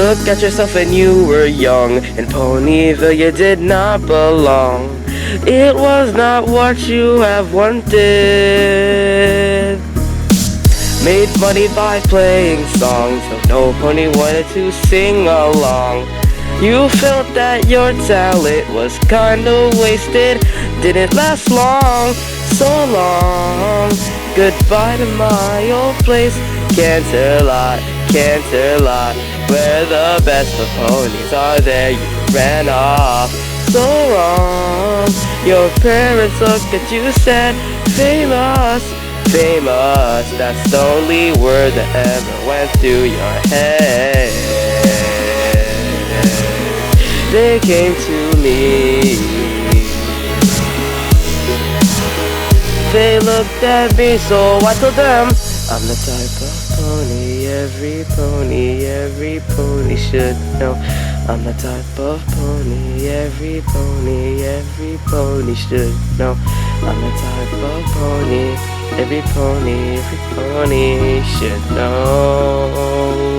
Look at yourself when you were young. In Ponyville you did not belong. It was not what you have wanted. Made money by playing songs, so no pony wanted to sing along. You felt that your talent was kinda wasted. Didn't last long, so long. Goodbye to my old place. Canterlot, Canterlot, where the best of ponies are there. You ran off, so wrong. Your parents looked at you, said, famous, famous. That's the only word that ever went through your head. They came to me. They looked at me, so I told them, I'm the type of pony every pony should know. I'm the type of pony every pony should know. I'm the type of pony every pony should know.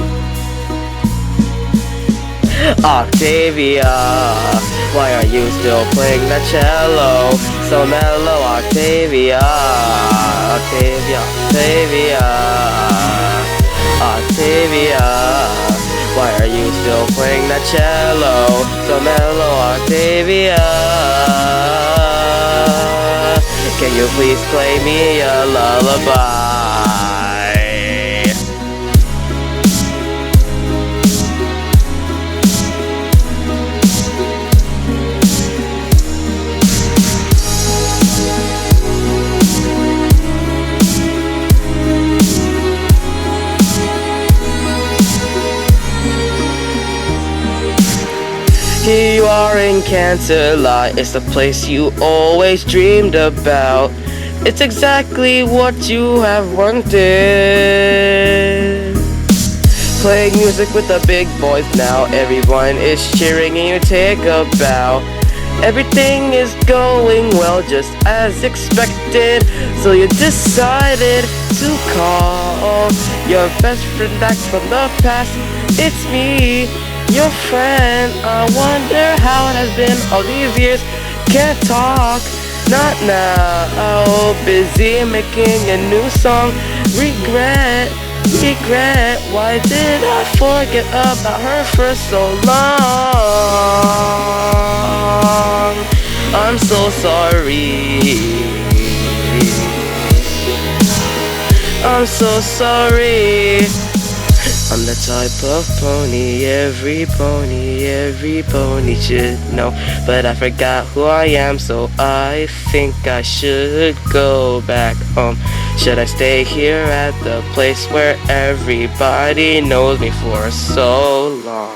Octavia, why are you still playing the cello? So mellow, Octavia, Octavia, Octavia, Octavia, why are you still playing the cello? So mellow, Octavia, can you please play me a lullaby? Here you are in Canterlot, it's the place you always dreamed about. It's exactly what you have wanted. Playing music with the big boys now, everyone is cheering and you take a bow. Everything is going well just as expected, so you decided to call your best friend back from the past. It's me, your friend. I wonder how it has been all these years. Can't talk, not now. Busy making a new song. Regret, regret. Why did I forget about her for so long? I'm so sorry. I'm so sorry. I'm the type of pony every pony should know. But I forgot who I am, so I think I should go back home. Should I stay here at the place where everybody knows me for so long?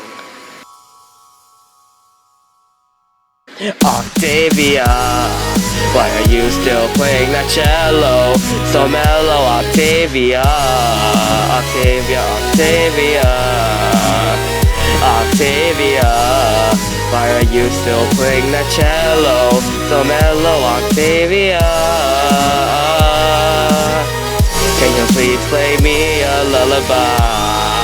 Octavia, why are you still playing that cello? So mellow, Octavia, Octavia, Octavia, Octavia, why are you still playing that cello? So mellow, Octavia, can you please play me a lullaby?